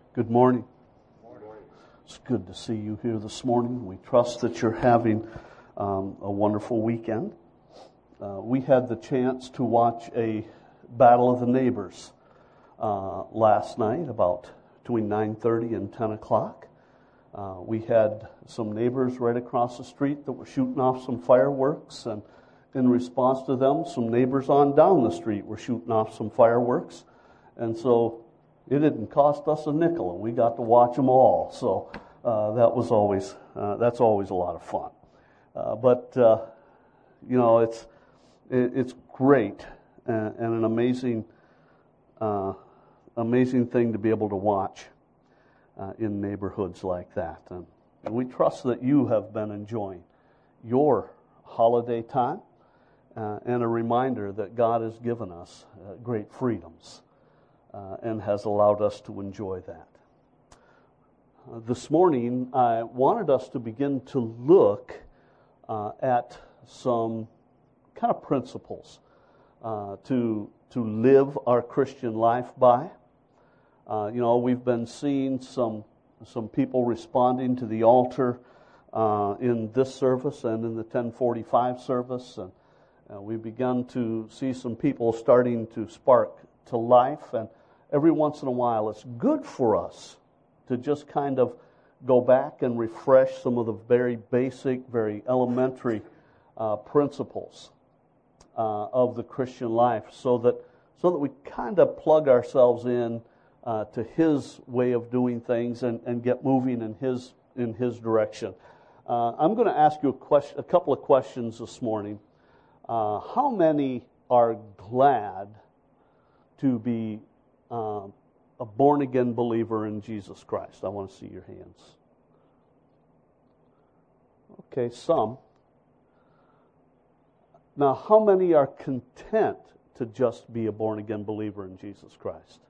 Good morning. It's good to see you here this morning. We trust that you're having a wonderful weekend. We had the chance to watch a Battle of the Neighbors last night, about between 9:30 and 10 o'clock. We had some neighbors right across the street that were shooting off some fireworks, and in response to them, some neighbors on down the street were shooting off some fireworks. And so it didn't cost us a nickel, and we got to watch them all. So that's always a lot of fun. But it's great and an amazing thing to be able to watch in neighborhoods like that. And we trust that you have been enjoying your holiday time, and a reminder that God has given us great freedoms and has allowed us to enjoy that. This morning, I wanted us to begin to look at some kind of principles to live our Christian life by. We've been seeing some people responding to the altar in this service and in the 1045 service, and we've begun to see some people starting to spark to life. And every once in a while, it's good for us to just kind of go back and refresh some of the very basic, very elementary principles of the Christian life, so that we kind of plug ourselves in to His way of doing things and get moving in His direction. I'm going to ask you a couple of questions this morning. How many are glad to be a born-again believer in Jesus Christ? I want to see your hands. Okay, some. Now, how many are content to just be a born-again believer in Jesus Christ?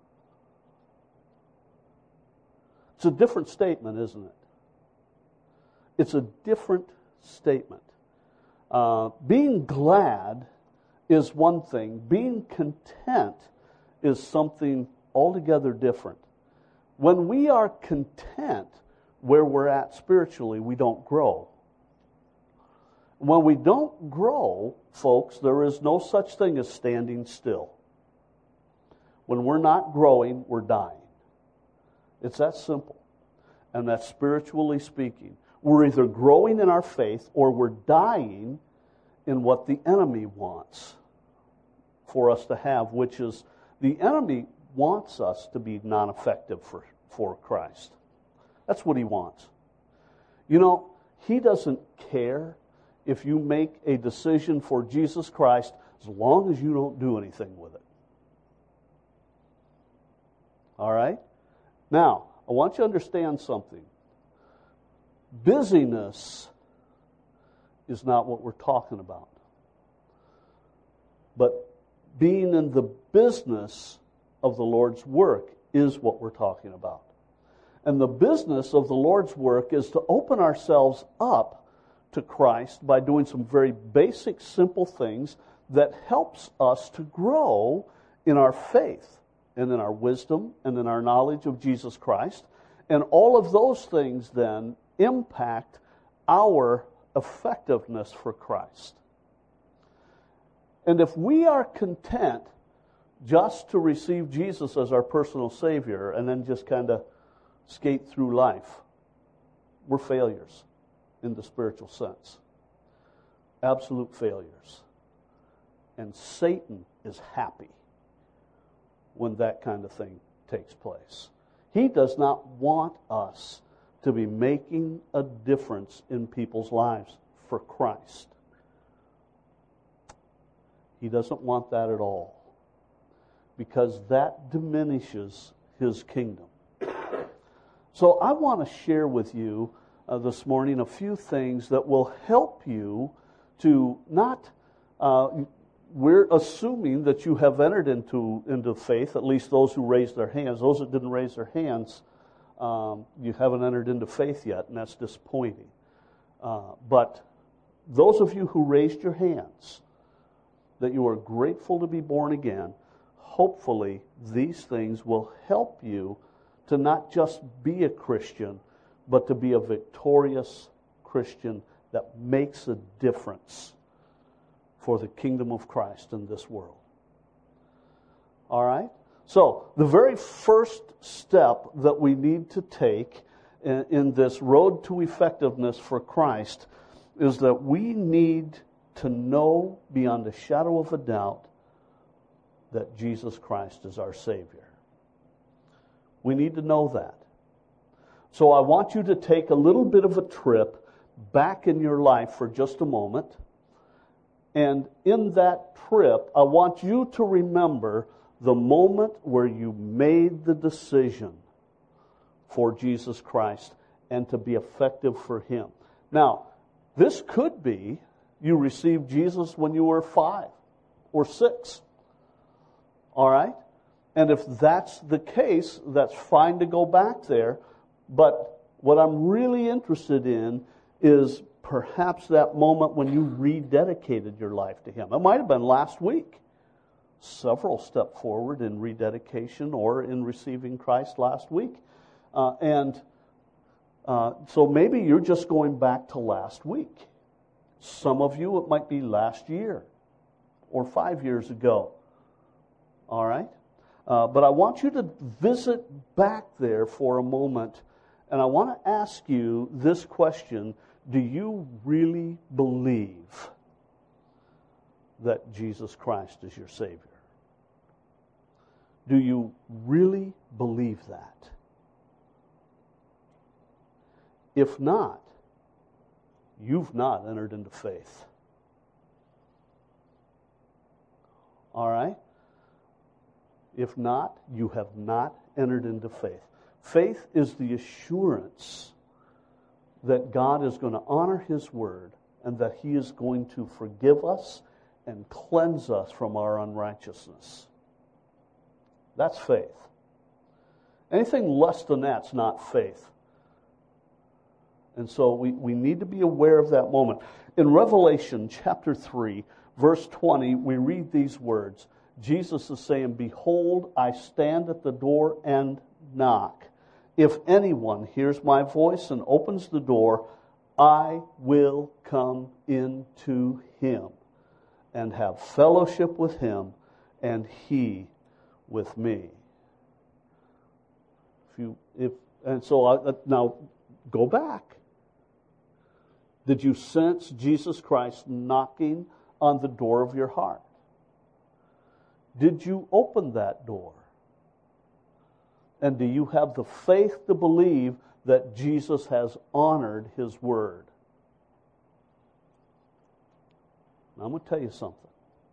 It's a different statement, isn't it? It's a different statement. Being glad is one thing. Being content is something altogether different. When we are content where we're at spiritually, we don't grow. When we don't grow, folks, there is no such thing as standing still. When we're not growing, we're dying. It's that simple. And that's spiritually speaking. We're either growing in our faith or we're dying in what the enemy wants for us to have, which is the enemy wants us to be non-effective for Christ. That's what he wants. He doesn't care if you make a decision for Jesus Christ as long as you don't do anything with it. All right? Now, I want you to understand something. Busyness is not what we're talking about. But being in the business of the Lord's work is what we're talking about. And the business of the Lord's work is to open ourselves up to Christ by doing some very basic, simple things that helps us to grow in our faith and in our wisdom and in our knowledge of Jesus Christ. And all of those things then impact our effectiveness for Christ. And if we are content just to receive Jesus as our personal Savior and then just kind of skate through life, we're failures in the spiritual sense. Absolute failures. And Satan is happy when that kind of thing takes place. He does not want us to be making a difference in people's lives for Christ. He doesn't want that at all, because that diminishes His kingdom. So I want to share with you this morning a few things that will help you to not, we're assuming that you have entered into faith, at least those who raised their hands. Those that didn't raise their hands, you haven't entered into faith yet, and that's disappointing. But those of you who raised your hands, that you are grateful to be born again, hopefully these things will help you to not just be a Christian, but to be a victorious Christian that makes a difference for the kingdom of Christ in this world. All right? So, the very first step that we need to take in this road to effectiveness for Christ is that we need to know beyond a shadow of a doubt that Jesus Christ is our Savior. We need to know that. So I want you to take a little bit of a trip back in your life for just a moment. And in that trip, I want you to remember the moment where you made the decision for Jesus Christ and to be effective for Him. Now, this could be you received Jesus when you were 5 or 6. All right? And if that's the case, that's fine to go back there. But what I'm really interested in is perhaps that moment when you rededicated your life to Him. It might have been last week. Several stepped forward in rededication or in receiving Christ last week. So maybe you're just going back to last week. Some of you, it might be last year or 5 years ago. All right? But I want you to visit back there for a moment, and I want to ask you this question. Do you really believe that Jesus Christ is your Savior? Do you really believe that? If not, you've not entered into faith. All right? If not, you have not entered into faith. Faith is the assurance that God is going to honor His word and that He is going to forgive us and cleanse us from our unrighteousness. That's faith. Anything less than that's not faith. And so we need to be aware of that moment. In Revelation chapter 3, verse 20, we read these words. Jesus is saying, "Behold, I stand at the door and knock. If anyone hears my voice and opens the door, I will come into him and have fellowship with him and he with me." Now go back. Did you sense Jesus Christ knocking on the door of your heart? Did you open that door? And do you have the faith to believe that Jesus has honored His word? Now, I'm going to tell you something.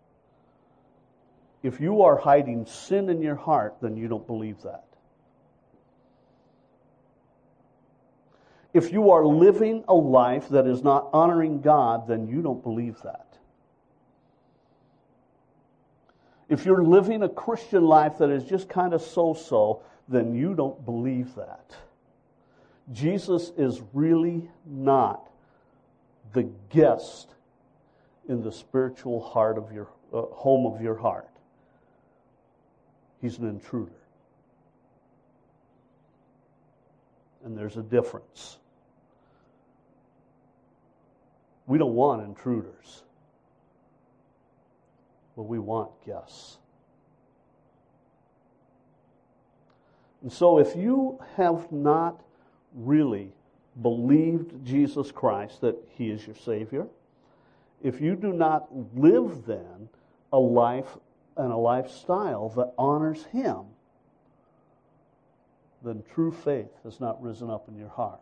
If you are hiding sin in your heart, then you don't believe that. If you are living a life that is not honoring God, then you don't believe that. If you're living a Christian life that is just kind of so-so, then you don't believe that. Jesus is really not the guest in the spiritual heart of your home of your heart. He's an intruder. And there's a difference. We don't want intruders, but we want guests. And so if you have not really believed Jesus Christ, that He is your Savior, if you do not live then a life and a lifestyle that honors Him, then true faith has not risen up in your heart.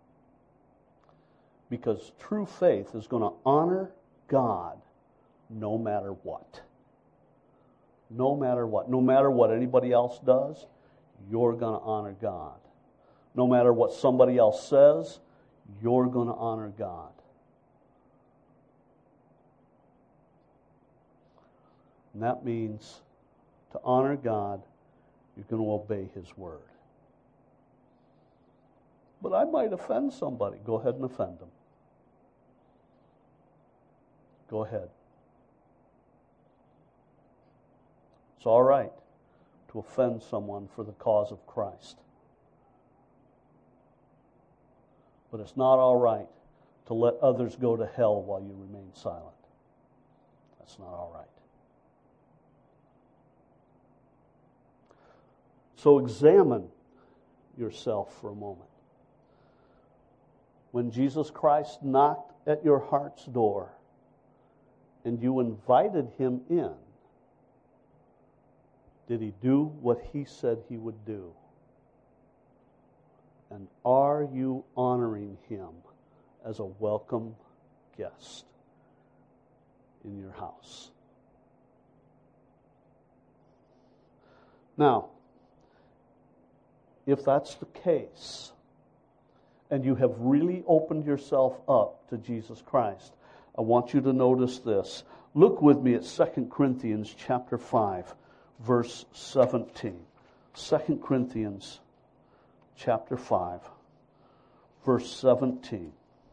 Because true faith is going to honor God no matter what. No matter what. No matter what anybody else does, you're going to honor God. No matter what somebody else says, you're going to honor God. And that means to honor God, you're going to obey His word. But I might offend somebody. Go ahead and offend them. Go ahead. It's all right to offend someone for the cause of Christ. But it's not all right to let others go to hell while you remain silent. That's not all right. So examine yourself for a moment. When Jesus Christ knocked at your heart's door and you invited him in, did he do what he said he would do? And are you honoring him as a welcome guest in your house? Now, if that's the case, and you have really opened yourself up to Jesus Christ, I want you to notice this. Look with me at 2 Corinthians chapter 5, verse 17. 2 Corinthians chapter 5, verse 17.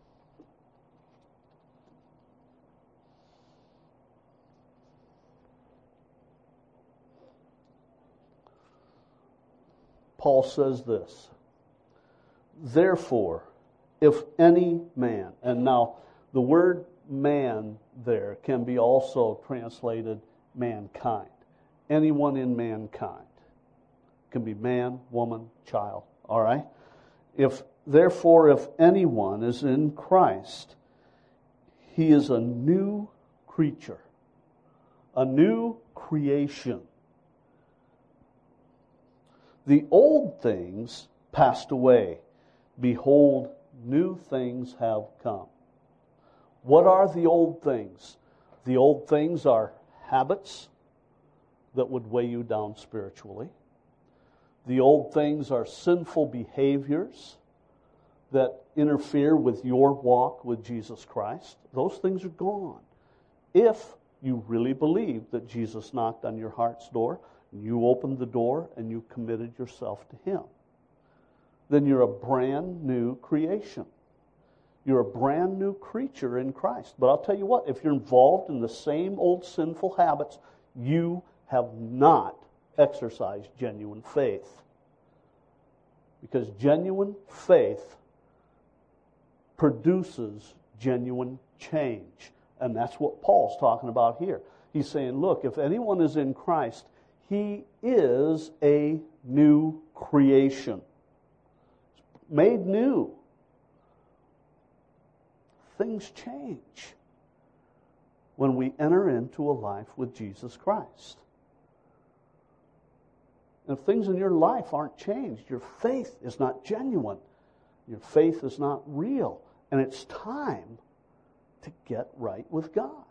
Paul says this, therefore, if any man, and now the word man there can be also translated mankind. Anyone in mankind. It can be man, woman, child. All right? Therefore, if anyone is in Christ, he is a new creature, a new creation. The old things passed away. Behold, new things have come. What are the old things? The old things are habits that would weigh you down spiritually. The old things are sinful behaviors that interfere with your walk with Jesus Christ. Those things are gone. If you really believe that Jesus knocked on your heart's door, you opened the door and you committed yourself to him, then you're a brand new creation. You're a brand new creature in Christ. But I'll tell you what, if you're involved in the same old sinful habits, you have not exercised genuine faith. Because genuine faith produces genuine change. And that's what Paul's talking about here. He's saying, look, if anyone is in Christ, he is a new creation. Made new. Things change when we enter into a life with Jesus Christ. And if things in your life aren't changed, your faith is not genuine. Your faith is not real. And it's time to get right with God.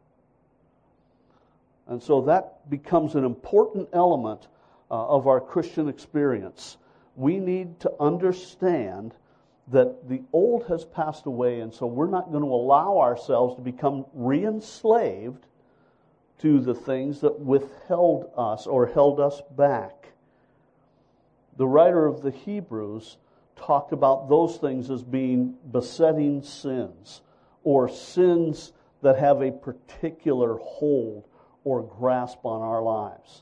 And so that becomes an important element of our Christian experience. We need to understand that the old has passed away, and so we're not going to allow ourselves to become re-enslaved to the things that withheld us or held us back. The writer of the Hebrews talked about those things as being besetting sins, or sins that have a particular hold or grasp on our lives.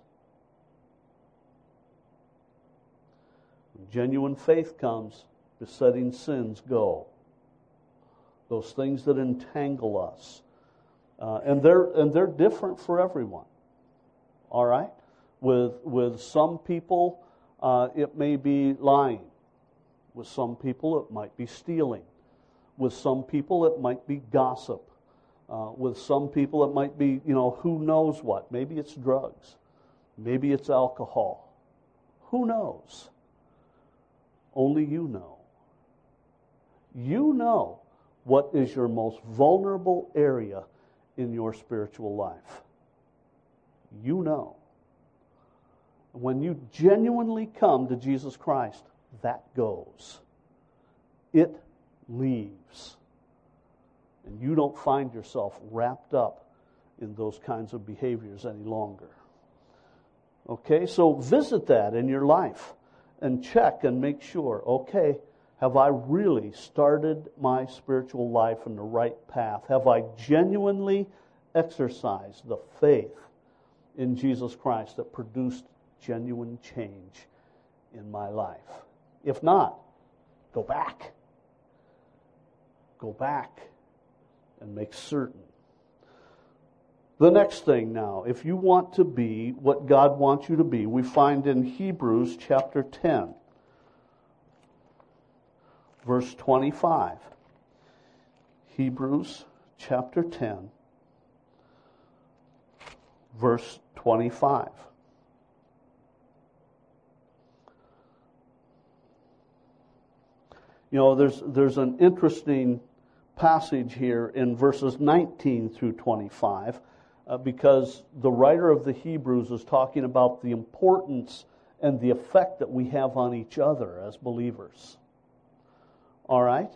When genuine faith comes, besetting sins go. Those things that entangle us. And they're different for everyone. All right? With some people, it may be lying. With some people, it might be stealing. With some people, it might be gossip. With some people, it might be, who knows what. Maybe it's drugs. Maybe it's alcohol. Who knows? Only you know. You know what is your most vulnerable area in your spiritual life. You know. When you genuinely come to Jesus Christ, that goes. It leaves. And you don't find yourself wrapped up in those kinds of behaviors any longer. Okay, so visit that in your life and check and make sure, okay, have I really started my spiritual life in the right path? Have I genuinely exercised the faith in Jesus Christ that produced genuine change in my life? If not, go back. go back and make certain. The next thing now, if you want to be what God wants you to be, we find in Hebrews chapter 10, verse 25. Hebrews chapter 10, verse 25. You know, there's an interesting passage here in verses 19 through 25 because the writer of the Hebrews is talking about the importance and the effect that we have on each other as believers. All right?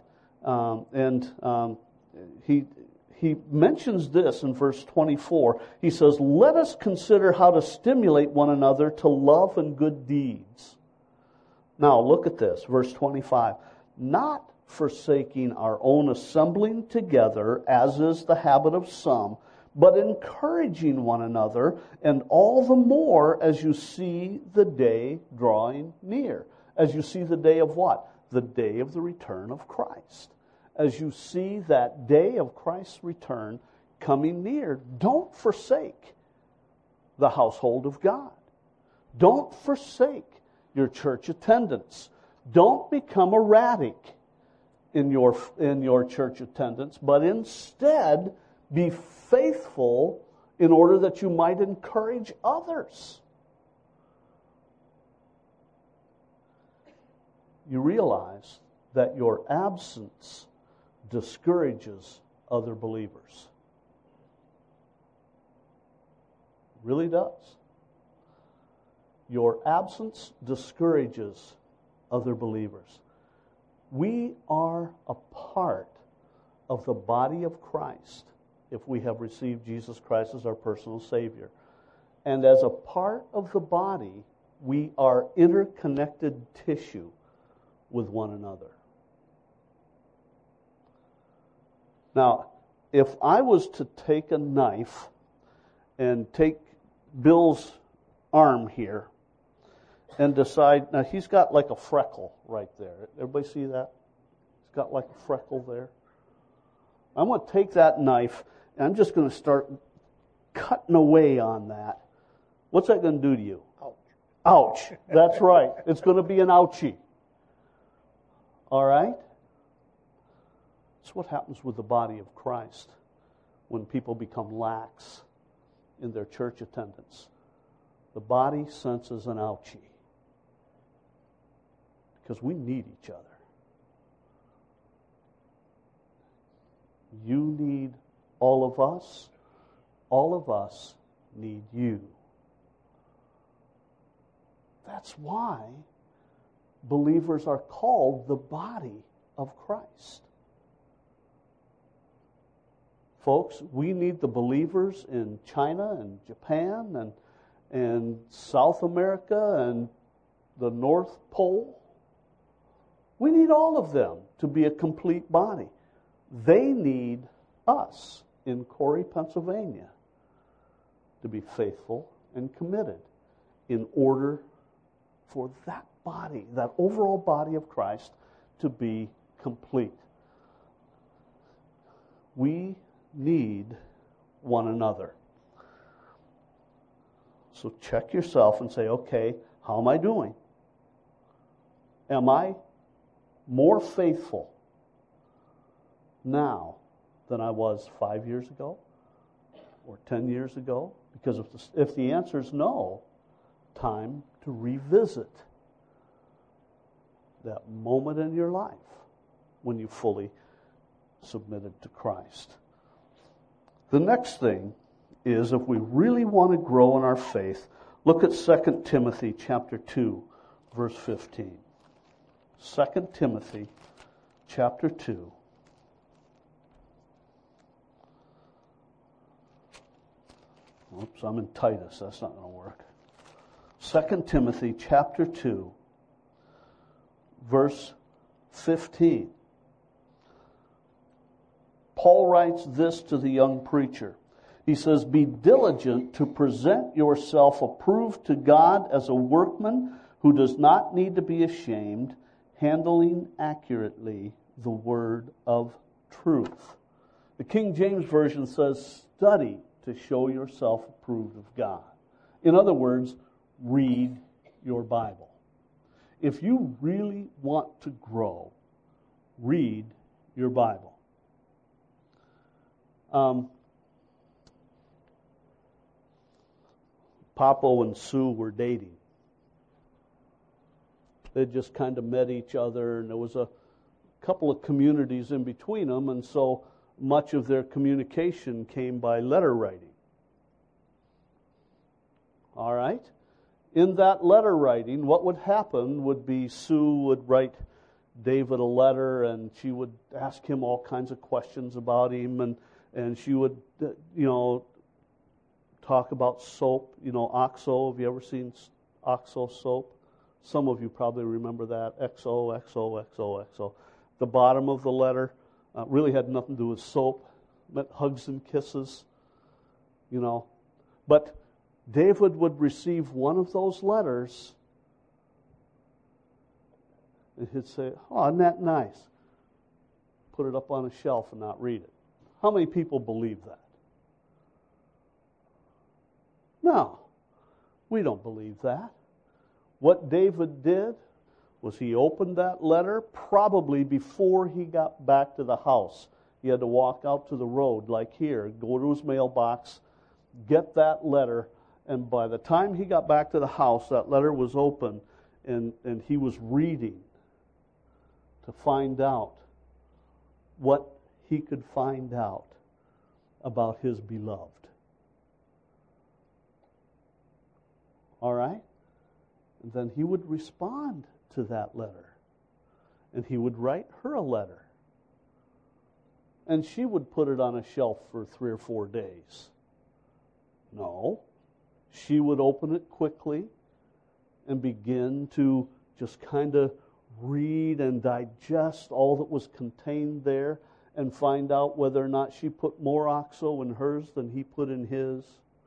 He mentions this in verse 24. He says, "Let us consider how to stimulate one another to love and good deeds." Now, look at this, verse 25. "Not forsaking our own assembling together, as is the habit of some, but encouraging one another, and all the more as you see the day drawing near." As you see the day of what? The day of the return of Christ. As you see that day of Christ's return coming near, don't forsake the household of God. Don't forsake your church attendance. Don't become erratic in your church attendance, but instead be faithful in order that you might encourage others. You realize that your absence discourages other believers. It really does. Your absence discourages other believers. We are a part of the body of Christ if we have received Jesus Christ as our personal Savior. And as a part of the body, we are interconnected tissue with one another. Now, if I was to take a knife and take Bill's arm here and decide, now he's got like a freckle right there. Everybody see that? He's got like a freckle there. I'm going to take that knife and I'm just going to start cutting away on that. What's that going to do to you? Ouch. Ouch. That's right. It's going to be an ouchie. All right? That's what happens with the body of Christ when people become lax in their church attendance. The body senses an ouchie because we need each other. You need all of us. All of us need you. That's why believers are called the body of Christ. Folks, we need the believers in China and Japan and South America and the North Pole. We need all of them to be a complete body. They need us in Corey, Pennsylvania, to be faithful and committed in order for that body, that overall body of Christ, to be complete. We need one another. So check yourself and say, okay, how am I doing? Am I more faithful now than I was 5 years ago or 10 years ago? Because if the answer is no, time to revisit that moment in your life when you fully submitted to Christ. The next thing is, if we really want to grow in our faith, look at 2 Timothy chapter 2, verse 15. 2 Timothy chapter 2. Oops, I'm in Titus. That's not going to work. 2 Timothy chapter 2, verse 15. Paul writes this to the young preacher. He says, "Be diligent to present yourself approved to God as a workman who does not need to be ashamed, handling accurately the word of truth. The King James Version says, study to show yourself approved of God. In other words, read your Bible. If you really want to grow, read your Bible. Papo and Sue were dating. They just kind of met each other, and there was a couple of communities in between them, and so much of their communication came by letter writing. All right? In that letter writing, what would happen would be Sue would write David a letter, and she would ask him all kinds of questions about him, and she would, talk about soap, OXO. Have you ever seen OXO soap? Some of you probably remember that. XO, XO, XO, XO. The bottom of the letter really had nothing to do with soap. It meant hugs and kisses, But David would receive one of those letters, and he'd say, "Oh, isn't that nice?" Put it up on a shelf and not read it. How many people believe that? No, we don't believe that. What David did was he opened that letter probably before he got back to the house. He had to walk out to the road like here, go to his mailbox, get that letter, and by the time he got back to the house, that letter was open, and he was reading to find out what he could find out about his beloved. All right? And then he would respond to that letter. And he would write her a letter. And she would put it on a shelf for 3 or 4 days. No. She would open it quickly and begin to just kind of read and digest all that was contained there and find out whether or not she put more OXO in hers than he put in his.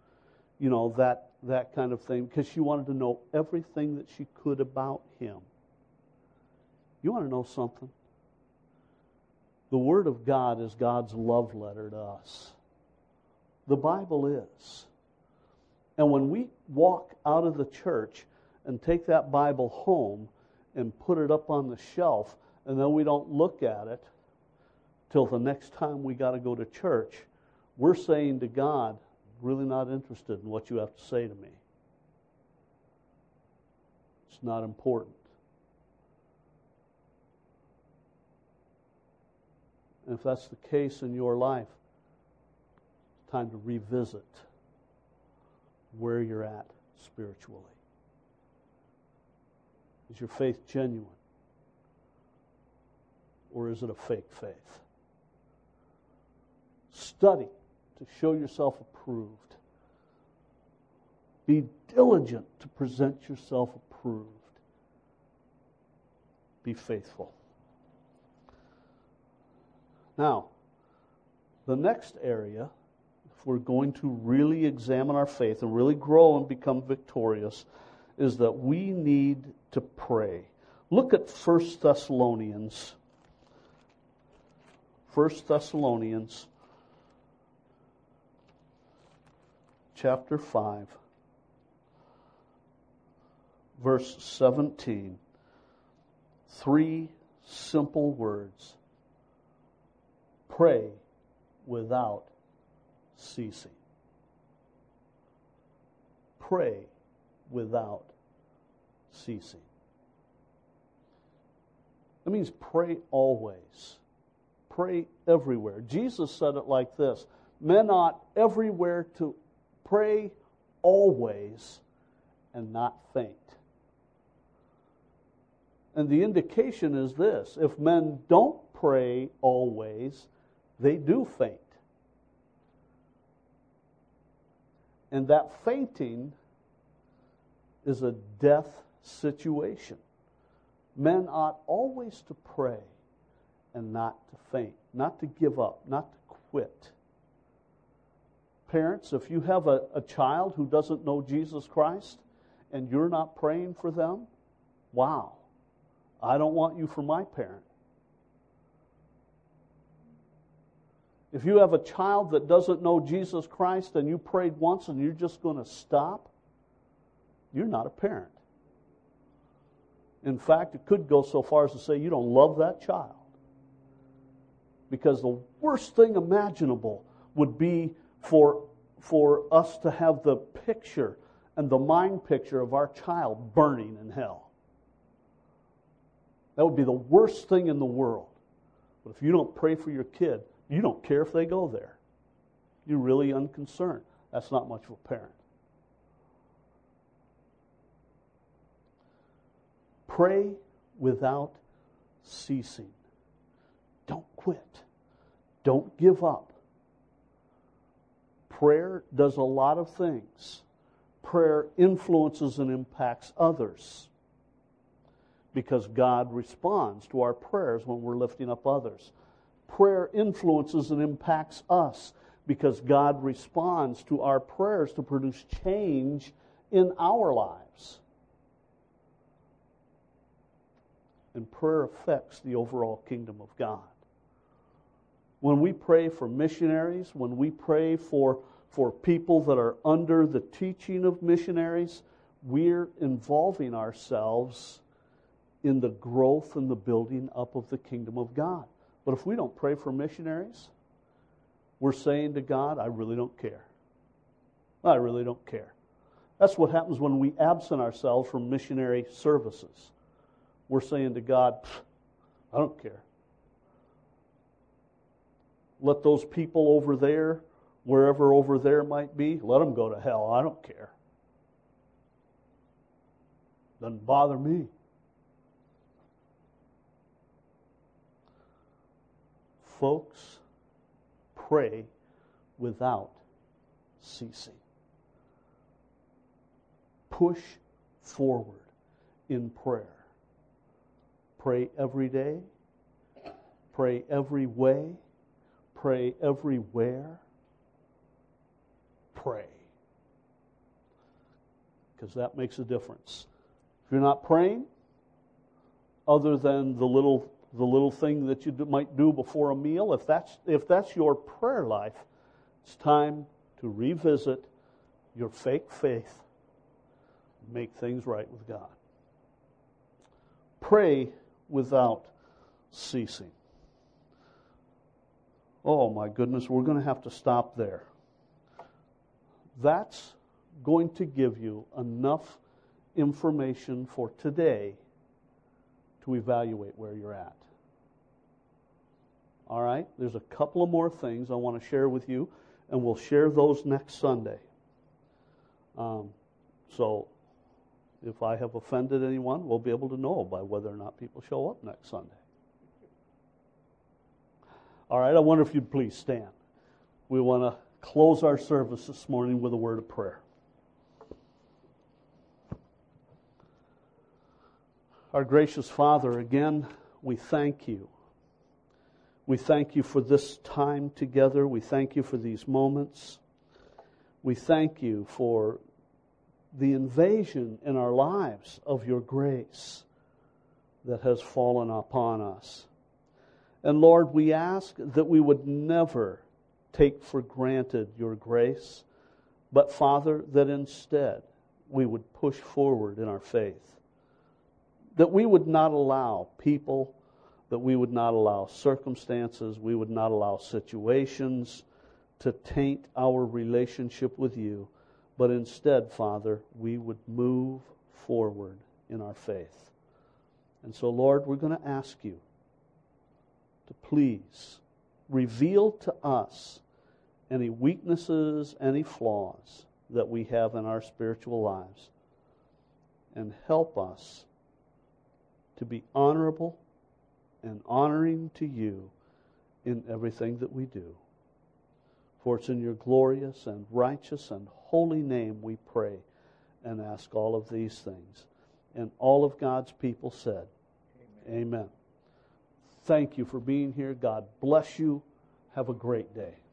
That kind of thing, because she wanted to know everything that she could about him. You want to know something? The Word of God is God's love letter to us. The Bible is. And when we walk out of the church and take that Bible home and put it up on the shelf, and then we don't look at it till the next time we got to go to church, we're saying to God, really not interested in what you have to say to me. It's not important. And if that's the case in your life, it's time to revisit where you're at spiritually. Is your faith genuine? Or is it a fake faith? Study to show yourself approved. Be diligent to present yourself approved. Be faithful. Now, the next area, if we're going to really examine our faith and really grow and become victorious, is that we need to pray. Look at 1 Thessalonians. 1 Thessalonians chapter 5, verse 17. 3 simple words. Pray without ceasing. Pray without ceasing. That means pray always. Pray everywhere. Jesus said it like this: men ought everywhere to pray always and not faint. And the indication is this: if men don't pray always, they do faint. And that fainting is a death situation. Men ought always to pray and not to faint, not to give up, not to quit. Parents, if you have a child who doesn't know Jesus Christ and you're not praying for them, wow, I don't want you for my parent. If you have a child that doesn't know Jesus Christ and you prayed once and you're just going to stop, you're not a parent. In fact, it could go so far as to say you don't love that child. Because the worst thing imaginable would be for us to have the picture and the mind picture of our child burning in hell. That would be the worst thing in the world. But if you don't pray for your kid, you don't care if they go there. You're really unconcerned. That's not much of a parent. Pray without ceasing. Don't quit. Don't give up. Prayer does a lot of things. Prayer influences and impacts others because God responds to our prayers when we're lifting up others. Prayer influences and impacts us because God responds to our prayers to produce change in our lives. And prayer affects the overall kingdom of God. When we pray for missionaries, when we pray for people that are under the teaching of missionaries, we're involving ourselves in the growth and the building up of the kingdom of God. But if we don't pray for missionaries, we're saying to God, I really don't care. I really don't care. That's what happens when we absent ourselves from missionary services. We're saying to God, I don't care. Let those people over there, wherever over there might be, let them go to hell. I don't care. Doesn't bother me. Folks, pray without ceasing. Push forward in prayer. Pray every day. Pray every way. Pray everywhere. Pray. Because that makes a difference. If you're not praying, other than the little thing that you might do before a meal, if that's your prayer life, it's time to revisit your fake faith and make things right with God. Pray without ceasing. Oh my goodness, we're going to have to stop there. That's going to give you enough information for today to evaluate where you're at. All right, there's a couple of more things I want to share with you, and we'll share those next Sunday. So if I have offended anyone, we'll be able to know by whether or not people show up next Sunday. All right, I wonder if you'd please stand. We want to close our service this morning with a word of prayer. Our gracious Father, again, we thank you. We thank you for this time together. We thank you for these moments. We thank you for the invasion in our lives of your grace that has fallen upon us. And Lord, we ask that we would never take for granted your grace, but Father, that instead we would push forward in our faith. That we would not allow people, that we would not allow circumstances, we would not allow situations to taint our relationship with you, but instead, Father, we would move forward in our faith. And so, Lord, we're going to ask you to please reveal to us any weaknesses, any flaws that we have in our spiritual lives, and help us to be honorable and honoring to you in everything that we do. For it's in your glorious and righteous and holy name we pray and ask all of these things. And all of God's people said, Amen. Thank you for being here. God bless you. Have a great day.